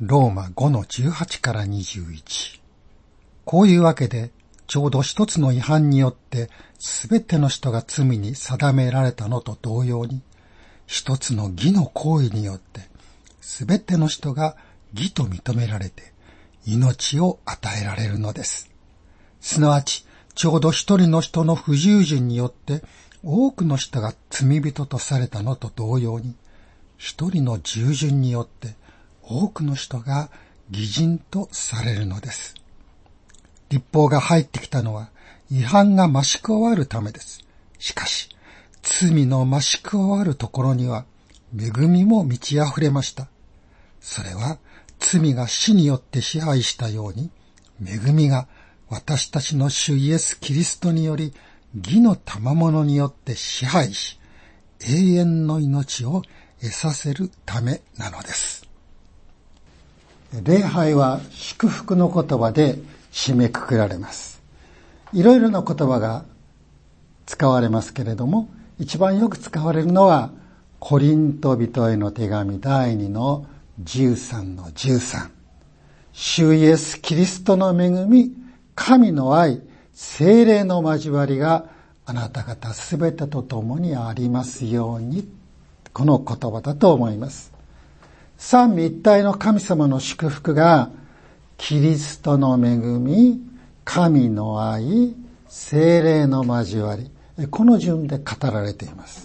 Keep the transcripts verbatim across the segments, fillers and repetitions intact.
ローマごのじゅうはちからにじゅういち。こういうわけで、ちょうど一つの違反によってすべての人が罪に定められたのと同様に、一つの義の行為によってすべての人が義と認められて命を与えられるのです。すなわち、ちょうど一人の人の不従順によって多くの人が罪人とされたのと同様に、一人の従順によって多くの人が義人とされるのです。律法が入ってきたのは違反が増し加わるためです。しかし、罪の増し加わるところには恵みも満ち溢れました。それは罪が死によって支配したように、恵みが私たちの主イエス・キリストにより義の賜物によって支配し、永遠の命を得させるためなのです。礼拝は祝福の言葉で締めくくられます。いろいろな言葉が使われますけれども、一番よく使われるのはコリント人への手紙だいにのじゅうさんのじゅうさん。主イエスキリストの恵み、神の愛、聖霊の交わりがあなた方すべてと共にありますように。この言葉だと思います。三位一体の神様の祝福がキリストの恵み、神の愛、聖霊の交わり、この順で語られています。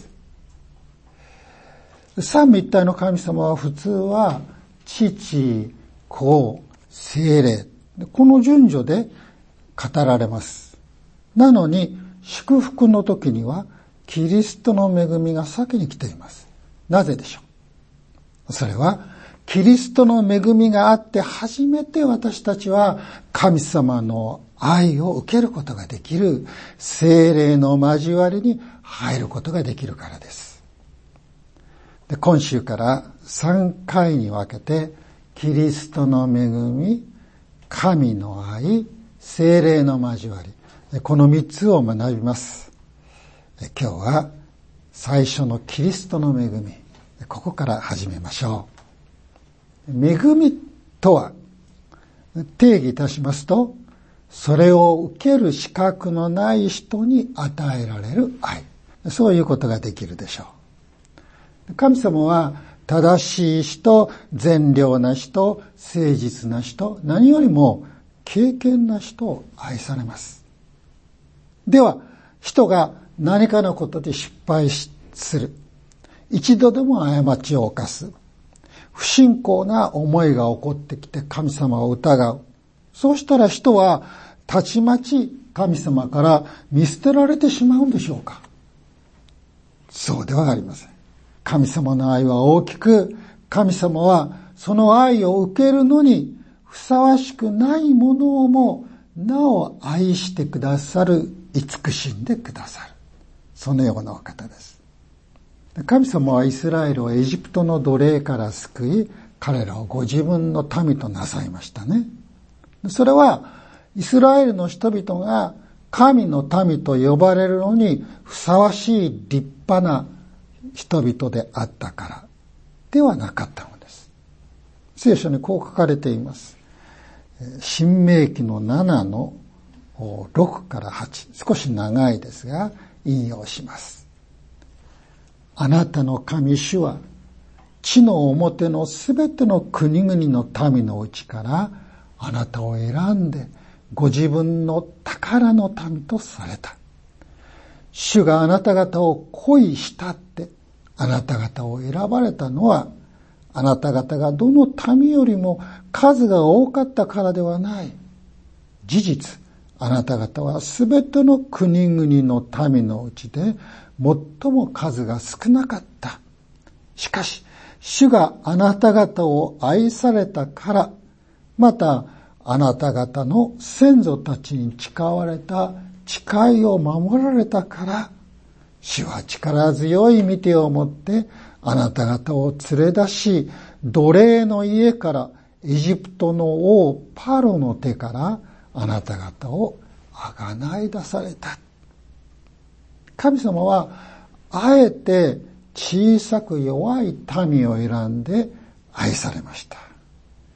三位一体の神様は普通は父、子、聖霊、この順序で語られます。なのに祝福の時にはキリストの恵みが先に来ています。なぜでしょう。それはキリストの恵みがあって初めて私たちは神様の愛を受けることができる、聖霊の交わりに入ることができるからです。で、今週からさんかいに分けてキリストの恵み、神の愛、聖霊の交わり、このみっつを学びます。今日は最初のキリストの恵み、ここから始めましょう。恵みとは、定義いたしますと、それを受ける資格のない人に与えられる愛。そういうことができるでしょう。神様は正しい人、善良な人、誠実な人、何よりも敬虔な人を愛されます。では、人が何かのことで失敗する。一度でも過ちを犯す。不信仰な思いが起こってきて神様を疑う。そうしたら人はたちまち神様から見捨てられてしまうんでしょうか。そうではありません。神様の愛は大きく、神様はその愛を受けるのにふさわしくないものをもなお愛してくださる、慈しんでくださる。そのようなお方です。神様はイスラエルをエジプトの奴隷から救い、彼らをご自分の民となさいましたね。それはイスラエルの人々が神の民と呼ばれるのにふさわしい立派な人々であったからではなかったのです。聖書にこう書かれています。申命記のななのろくからはち、少し長いですが引用します。あなたの神主は地の表のすべての国々の民のうちからあなたを選んでご自分の宝の民とされた。主があなた方を恋したってあなた方を選ばれたのはあなた方がどの民よりも数が多かったからではない。事実、あなた方はすべての国々の民のうちで最も数が少なかった。しかし、主があなた方を愛されたから、またあなた方の先祖たちに誓われた誓いを守られたから、主は力強い御手を持ってあなた方を連れ出し、奴隷の家からエジプトの王パロの手からあなた方をあがない出された。神様はあえて小さく弱い民を選んで愛されました。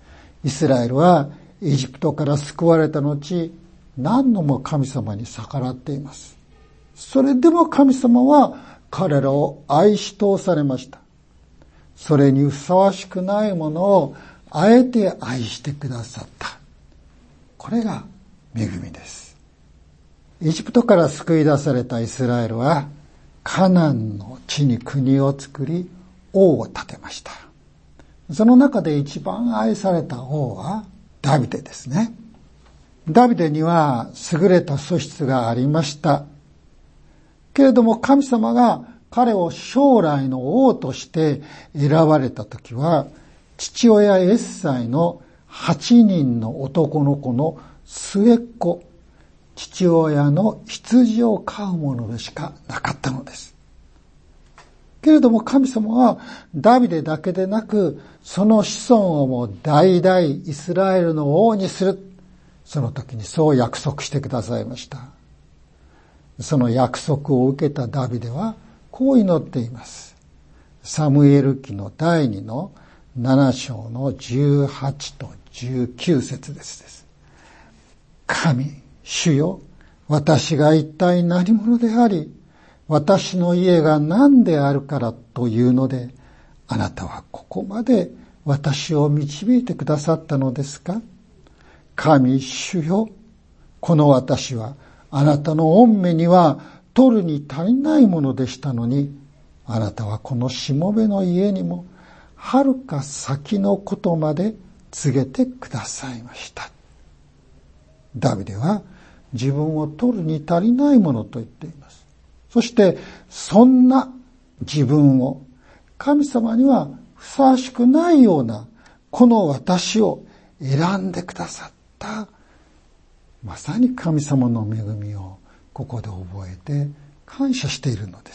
イスラエルはエジプトから救われた後、何度も神様に逆らっています。それでも神様は彼らを愛し通されました。それにふさわしくないものをあえて愛してくださった。これが恵みです。エジプトから救い出されたイスラエルはカナンの地に国を作り王を立てました。その中で一番愛された王はダビデですね。ダビデには優れた素質がありました。けれども神様が彼を将来の王として選ばれたときは、父親エッサイのはちにんの男の子の末っ子、父親の羊を飼うものでしかなかったのです。けれども神様はダビデだけでなく、その子孫をも代々イスラエルの王にする。その時にそう約束してくださいました。その約束を受けたダビデはこう祈っています。サムエル記のだいにのなな章のじゅうはちとじゅうきゅう節です。神、主よ、私が一体何者であり、私の家が何であるからというので、あなたはここまで私を導いてくださったのですか？神、主よ、この私はあなたの御目には取るに足りないものでしたのに、あなたはこのしもべの家にも遥か先のことまで告げてくださいました。ダビデは自分を取るに足りないものと言っています。そしてそんな自分を神様にはふさわしくないようなこの私を選んでくださった。まさに神様の恵みをここで覚えて感謝しているのです。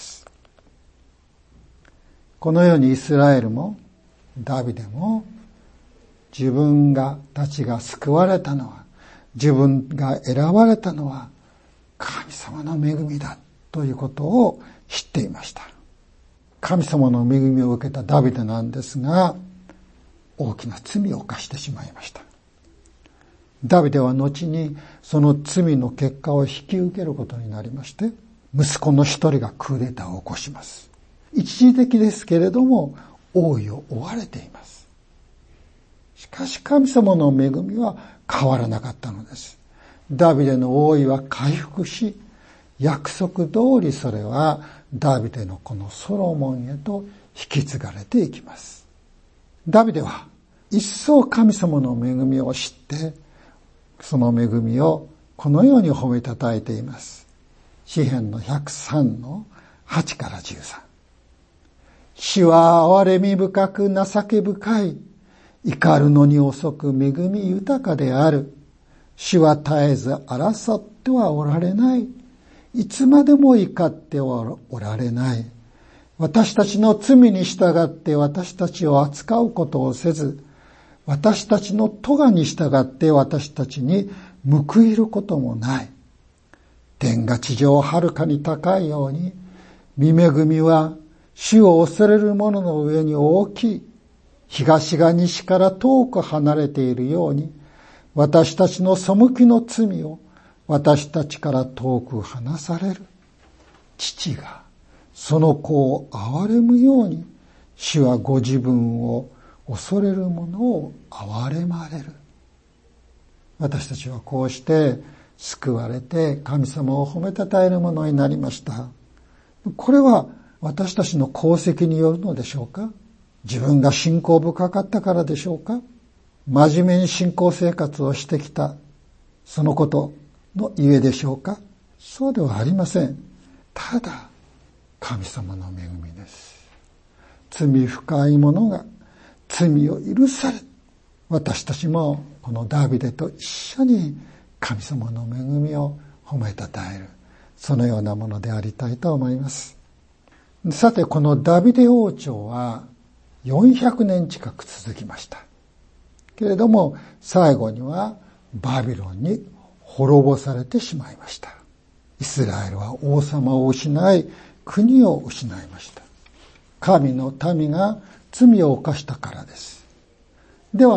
このようにイスラエルもダビデも自分がたちが救われたのは、自分が選ばれたのは神様の恵みだということを知っていました。神様の恵みを受けたダビデなんですが、大きな罪を犯してしまいました。ダビデは後にその罪の結果を引き受けることになりまして、息子の一人がクーデターを起こします。一時的ですけれども王位を追われています。しかし神様の恵みは変わらなかったのです。ダビデの王位は回復し、約束通りそれはダビデの子のソロモンへと引き継がれていきます。ダビデは一層神様の恵みを知って、その恵みをこのように褒めたたえています。詩編のひゃくさんのはちからじゅうさん。主は憐れみ深く情け深い。怒るのに遅く恵み豊かである。主は絶えず争ってはおられない。いつまでも怒ってはおられない。私たちの罪に従って私たちを扱うことをせず、私たちの咎に従って私たちに報いることもない。天が地上をはるかに高いように、御恵みは主を恐れる者の上に大きい。東が西から遠く離れているように、私たちの背きの罪を私たちから遠く離される。父がその子を憐れむように、主はご自分を恐れる者を憐れまれる。私たちはこうして救われて神様を褒めたたえるものになりました。これは私たちの功績によるのでしょうか？自分が信仰深かったからでしょうか？真面目に信仰生活をしてきたそのことのゆえでしょうか？そうではありません。ただ神様の恵みです。罪深い者が罪を許され、私たちもこのダビデと一緒に神様の恵みを褒めたたえる、そのようなものでありたいと思います。さて、このダビデ王朝はよんひゃくねん近く続きました。けれども最後にはバビロンに滅ぼされてしまいました。イスラエルは王様を失い、国を失いました。神の民が罪を犯したからです。では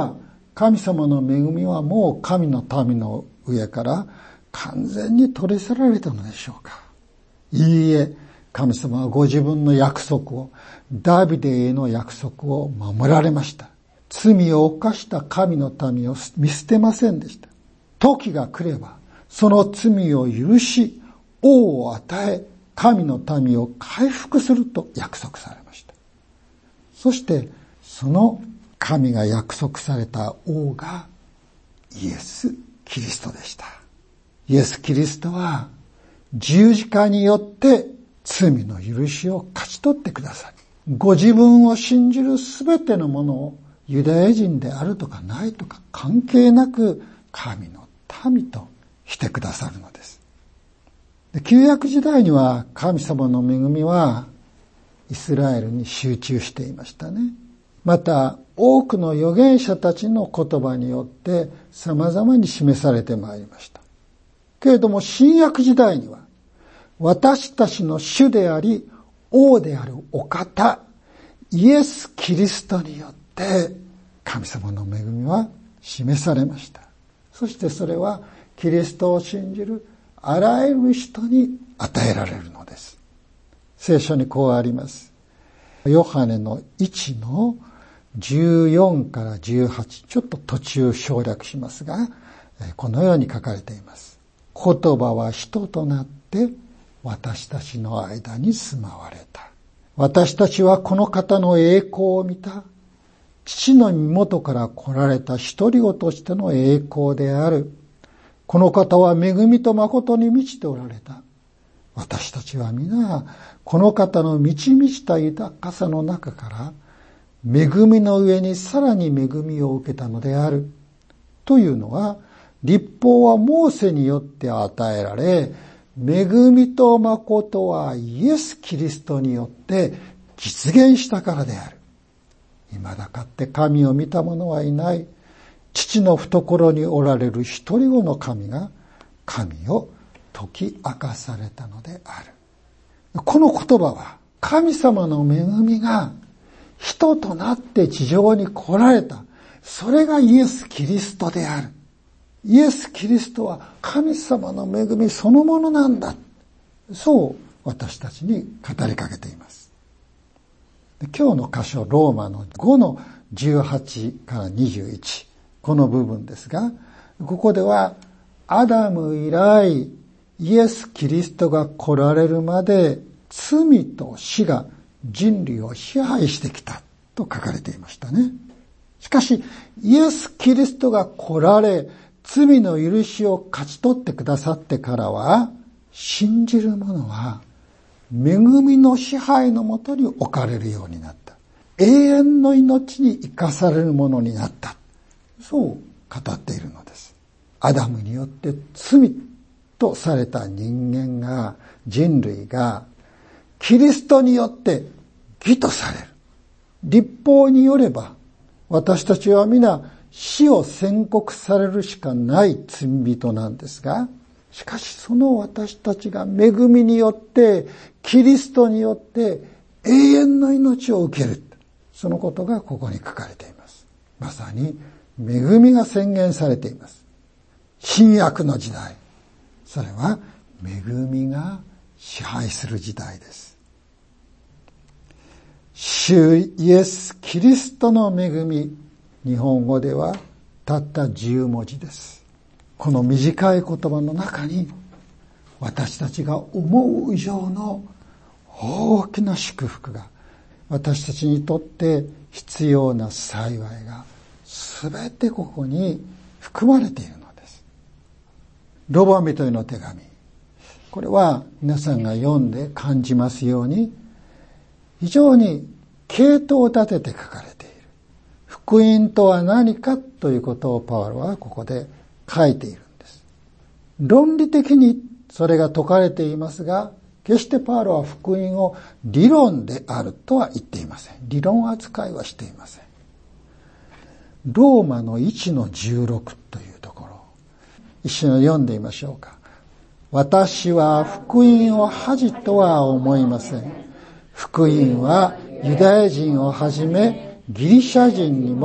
神様の恵みはもう神の民の上から完全に取り去られたのでしょうか。いいえ、神様はご自分の約束を、ダビデへの約束を守られました。罪を犯した神の民を見捨てませんでした。時が来れば、その罪を許し、王を与え、神の民を回復すると約束されました。そして、その神が約束された王がイエス・キリストでした。イエス・キリストは十字架によって罪の許しを勝ち取ってくださり、ご自分を信じるすべてのものをユダヤ人であるとかないとか関係なく神の民としてくださるのです。旧約時代には神様の恵みはイスラエルに集中していましたね。また多くの預言者たちの言葉によって様々に示されてまいりました。けれども新約時代には私たちの主であり王であるお方イエス・キリストによって神様の恵みは示されました。そしてそれはキリストを信じるあらゆる人に与えられるのです。聖書にこうあります。ヨハネのいちのじゅうよんからじゅうはち、ちょっと途中省略しますが、このように書かれています。言葉は人となって私たちの間に住まわれた。私たちはこの方の栄光を見た。父の身元から来られた一人子としての栄光である。この方は恵みと誠に満ちておられた。私たちは皆この方の満ち満ちた豊かさの中から恵みの上にさらに恵みを受けたのである。というのは、律法はモーセによって与えられ、恵みと誠はイエス・キリストによって実現したからである。未だかって神を見た者はいない。父の懐におられる一人子の神が神を解き明かされたのである。この言葉は神様の恵みが人となって地上に来られた。それがイエス・キリストである。イエス・キリストは神様の恵みそのものなんだ。そう私たちに語りかけています。今日の箇所、ローマのごのじゅうはちからにじゅういち。この部分ですが、ここではアダム以来イエス・キリストが来られるまで罪と死が人類を支配してきたと書かれていましたね。しかしイエス・キリストが来られ罪の許しを勝ち取ってくださってからは、信じる者は恵みの支配のもとに置かれるようになった。永遠の命に生かされるものになった。そう語っているのです。アダムによって罪とされた人間が、人類がキリストによって義とされる。律法によれば私たちは皆死を宣告されるしかない罪人なんですが、しかしその私たちが恵みによってキリストによって永遠の命を受ける、そのことがここに書かれています。まさに恵みが宣言されています。新約の時代、それは恵みが支配する時代です。主イエス・キリストの恵み、日本語ではたったじゅうもじです。この短い言葉の中に私たちが思う以上の大きな祝福が、私たちにとって必要な幸いが全てここに含まれているのです。ロバ人への手紙、これは皆さんが読んで感じますように非常に系統を立てて書かれている。福音とは何かということをパウロはここで書いているんです。論理的にそれが説かれていますが、決してパウロは福音を理論であるとは言っていません。理論扱いはしていません。ローマのいちのじゅうろくというところ、一緒に読んでみましょうか。私は福音を恥とは思いません。福音はユダヤ人をはじめギリシャ人にも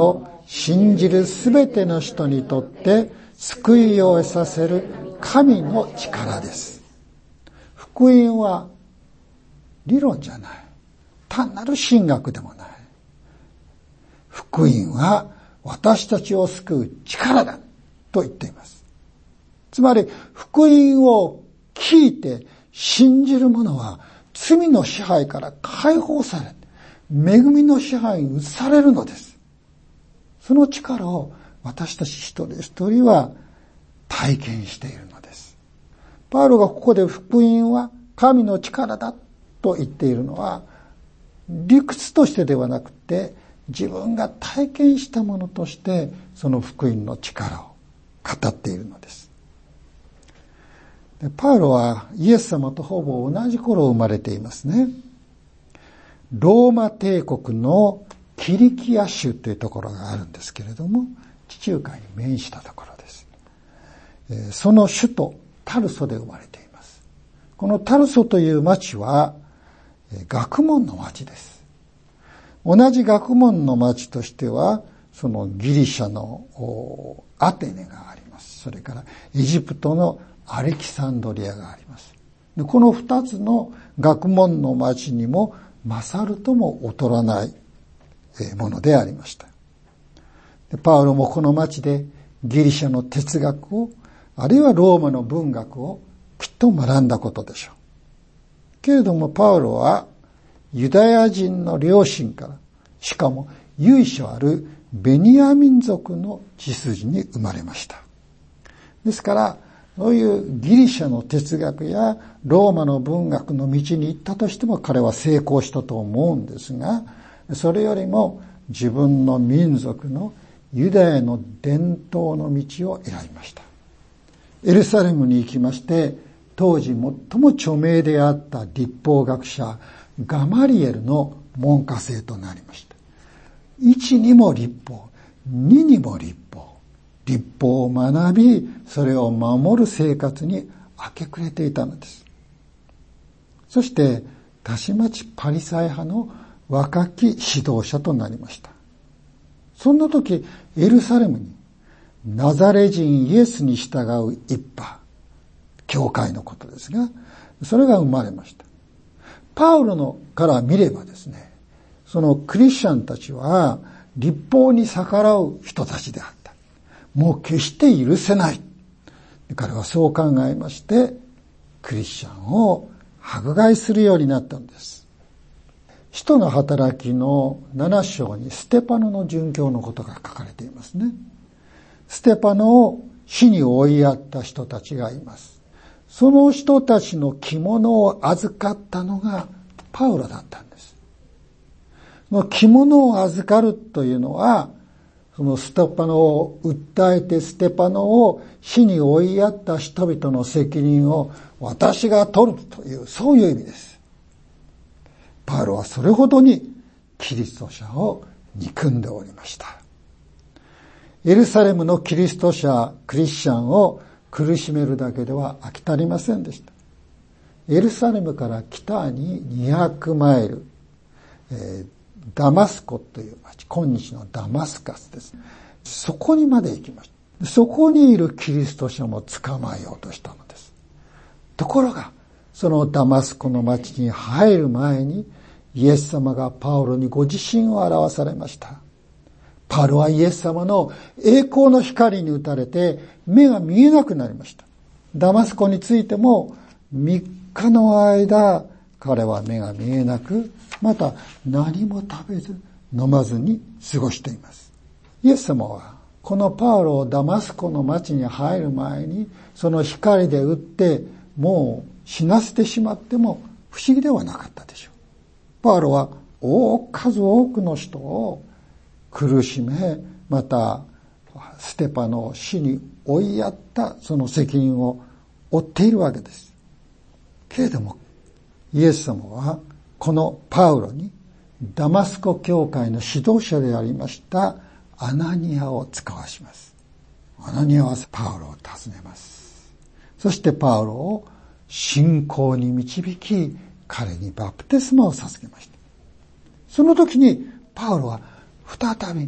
信じるすべての人にとって救いを得させる神の力です。福音は理論じゃない。単なる神学でもない。福音は私たちを救う力だと言っています。つまり福音を聞いて信じる者は罪の支配から解放され、恵みの支配に移されるのです。その力を私たち一人一人は体験しているのです。パウロがここで福音は神の力だと言っているのは、理屈としてではなくて、自分が体験したものとしてその福音の力を語っているのです。でパウロはイエス様とほぼ同じ頃生まれていますね。ローマ帝国のキリキア州というところがあるんですけれども、地中海に面したところです。その首都タルソで生まれています。このタルソという町は学問の町です。同じ学問の町としては、そのギリシャのアテネがあります。それからエジプトのアレキサンドリアがあります。でこの二つの学問の町にも勝るとも劣らないものでありました。でパウロもこの町でギリシャの哲学を、あるいはローマの文学をきっと学んだことでしょう。けれどもパウロはユダヤ人の両親から、しかも由緒あるベニヤ民族の血筋に生まれました。ですからそういうギリシャの哲学やローマの文学の道に行ったとしても彼は成功したと思うんですが、それよりも自分の民族のユダヤの伝統の道を選びました。エルサレムに行きまして、当時最も著名であった律法学者ガマリエルの門下生となりました。一にも律法、二にも律法。律法を学び、それを守る生活に明け暮れていたのです。そして、たちまちパリサイ派の若き指導者となりました。そんな時、エルサレムにナザレ人イエスに従う一派、教会のことですが、それが生まれました。パウロのから見ればですね、そのクリスチャンたちは律法に逆らう人たちであった。もう決して許せない。彼はそう考えまして、クリスチャンを迫害するようになったんです。使徒の働きのなな章にステパノの殉教のことが書かれていますね。ステパノを死に追いやった人たちがいます。その人たちの着物を預かったのがパウロだったんです。その着物を預かるというのは、そのステパノを訴えてステパノを死に追いやった人々の責任を私が取るという、そういう意味です。パウロはそれほどにキリスト者を憎んでおりました。エルサレムのキリスト者、クリスチャンを苦しめるだけでは飽き足りませんでした。エルサレムから北ににひゃくマイル、えーダマスコという町、今日のダマスカスです。そこにまで行きました。そこにいるキリスト者も捕まえようとしたのです。ところが、そのダマスコの町に入る前に、イエス様がパウロにご自身を表されました。パウロはイエス様の栄光の光に打たれて、目が見えなくなりました。ダマスコについても、みっかの間、彼は目が見えなく、また何も食べず飲まずに過ごしています。イエス様はこのパウロをダマスコの町に入る前にその光で打ってもう死なせてしまっても不思議ではなかったでしょう。パウロは大数多くの人を苦しめ、またステパノを死に追いやったその責任を負っているわけです。けれどもイエス様はこのパウロにダマスコ教会の指導者でありましたアナニアを使わします。アナニアはパウロを訪ねます。そしてパウロを信仰に導き、彼にバプテスマを授けました。その時にパウロは再び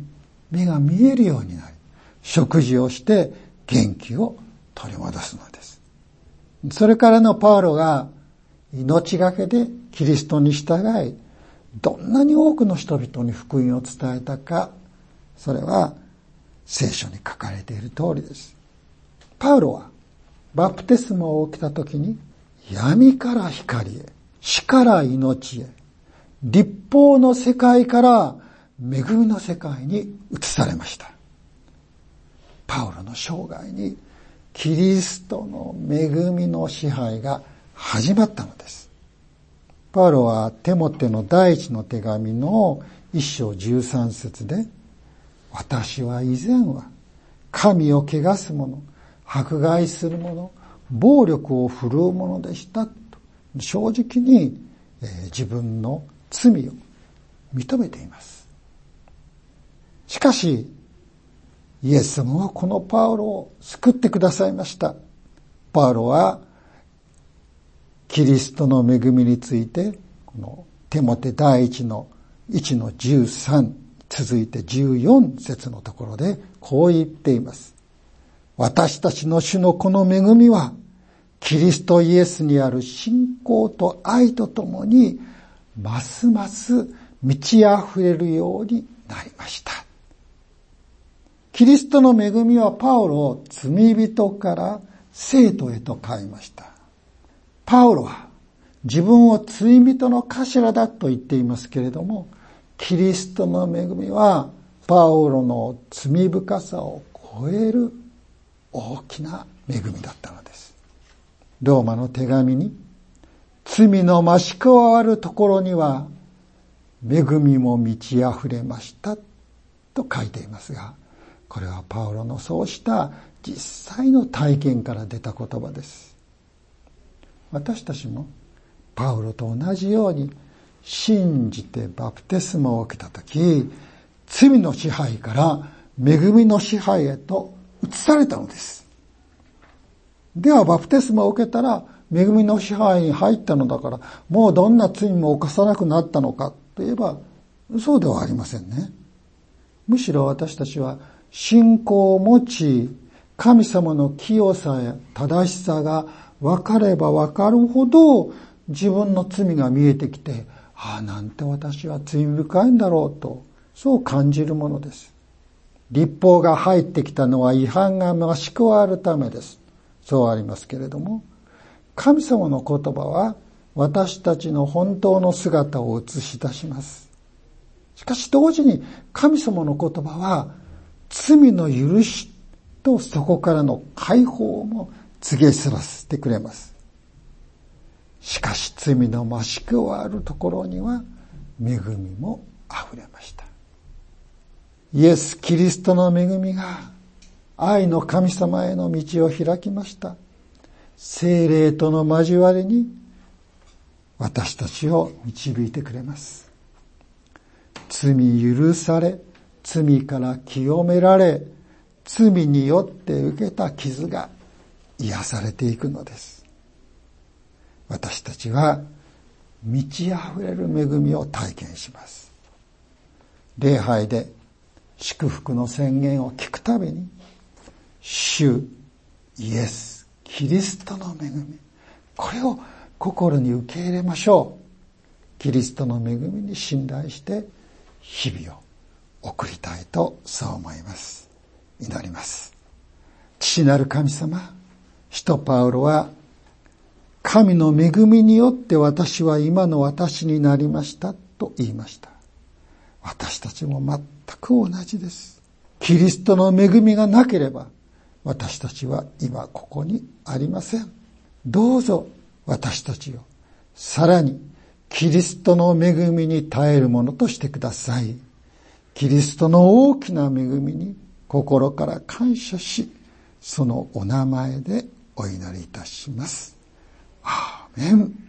目が見えるようになり、食事をして元気を取り戻すのです。それからのパウロが命がけでキリストに従い、どんなに多くの人々に福音を伝えたか、それは聖書に書かれている通りです。パウロはバプテスマを受けたときに、闇から光へ、死から命へ、律法の世界から恵みの世界に移されました。パウロの生涯にキリストの恵みの支配が始まったのです。パウロはテモテの第一の手紙の一章十三節で、私は以前は神を汚す者、迫害する者、暴力を振るう者でしたと正直に、えー、自分の罪を認めています。しかしイエス様はこのパウロを救ってくださいました。パウロはキリストの恵みについて、このテモテ第一のいちのじゅうさん、続いてじゅうよん節のところでこう言っています。私たちの主のこの恵みは、キリストイエスにある信仰と愛とともに、ますます満ち溢れるようになりました。キリストの恵みはパウロを罪人から聖徒へと変えました。パウロは自分を罪人の頭だと言っていますけれども、キリストの恵みはパウロの罪深さを超える大きな恵みだったのです。ローマの手紙に、罪の増し加わるところには恵みも満ち溢れましたと書いていますが、これはパウロのそうした実際の体験から出た言葉です。私たちもパウロと同じように信じてバプテスマを受けたとき、罪の支配から恵みの支配へと移されたのです。ではバプテスマを受けたら恵みの支配に入ったのだから、もうどんな罪も犯さなくなったのかといえば、そうではありませんね。むしろ私たちは信仰を持ち、神様の清さや正しさが分かれば分かるほど、自分の罪が見えてきて、ああ、なんて私は罪深いんだろうと、そう感じるものです。律法が入ってきたのは違反が増し加わるためです。そうありますけれども、神様の言葉は私たちの本当の姿を映し出します。しかし同時に神様の言葉は罪の許しとそこからの解放も告げ知らせてくれます。しかし罪の増し加わるところには恵みもあふれました。イエス・キリストの恵みが愛の神様への道を開きました。聖霊との交わりに私たちを導いてくれます。罪許され、罪から清められ、罪によって受けた傷が癒されていくのです。私たちは満ち溢れる恵みを体験します。礼拝で祝福の宣言を聞くたびに、主イエスキリストの恵み、これを心に受け入れましょう。キリストの恵みに信頼して日々を送りたいとそう思います。祈ります。父なる神様、使徒パウロは神の恵みによって私は今の私になりましたと言いました。私たちも全く同じです。キリストの恵みがなければ私たちは今ここにありません。どうぞ私たちをさらにキリストの恵みに耐えるものとしてください。キリストの大きな恵みに心から感謝し、そのお名前でお祈りいたします。アーメン。